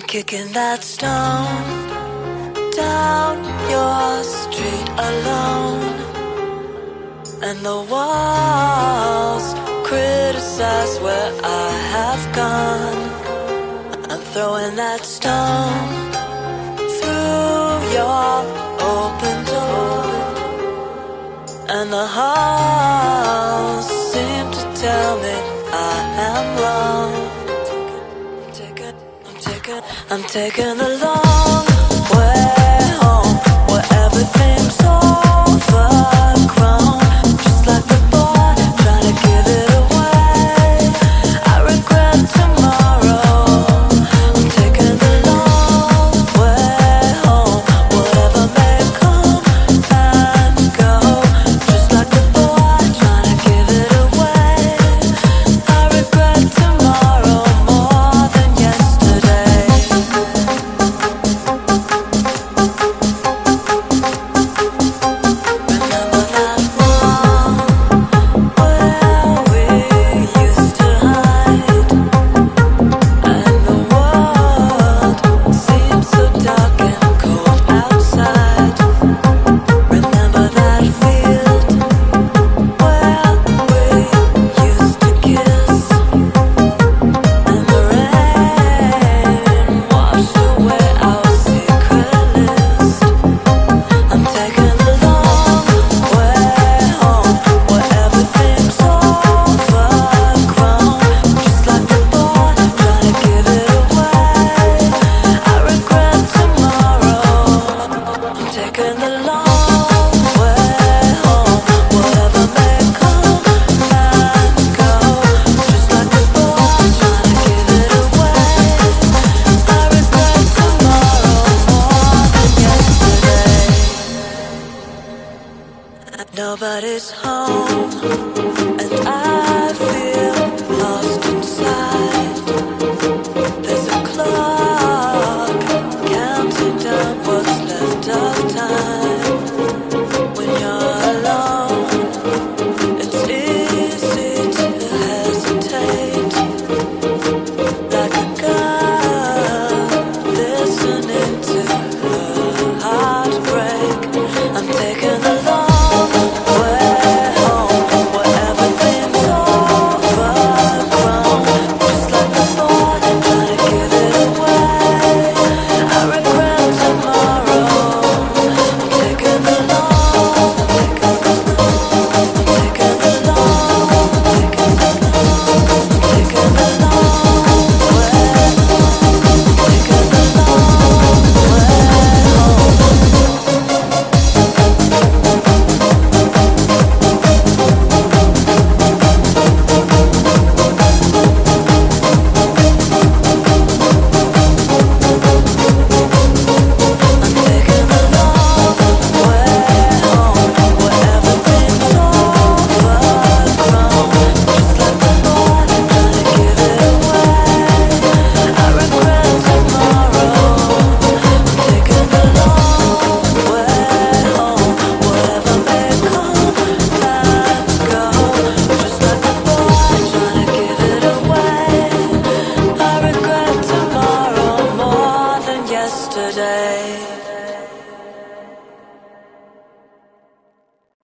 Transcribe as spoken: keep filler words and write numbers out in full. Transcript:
Kicking that stone down your street alone, and the walls criticize where I have gone. I'm throwing that stone through your open door, and the halls seem to tell me I am wrong. I'm taking the long way home, where everything's overgrown. Just like the boy trying to give it away, I regret tomorrow. I'm taking the long way home, whatever may come and go. Just like the boy trying to give it away, I regret tomorrow more than yesterday. Nobody's home, and I feel